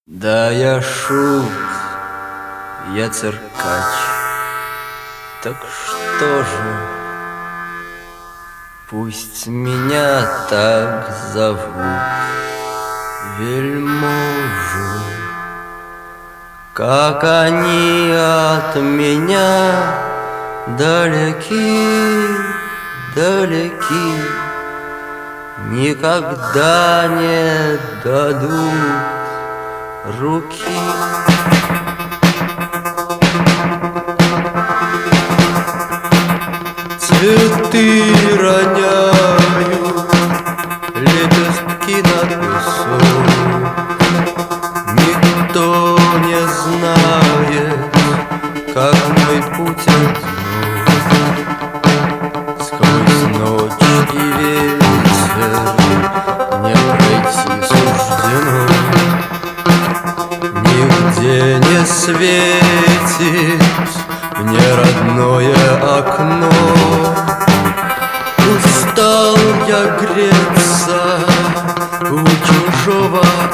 Да, я шут, я циркач. Так что же, пусть меня так зовут, вельможи. Как они от меня далеки, далеки, никогда не дадут руки. Цветы роняют лепестки над песок. Никто не знает, как мой путь одинок. Сквозь ночь и ветер не пройти суждено. Нигде не светит мне родное окно. Устал я греться у чужого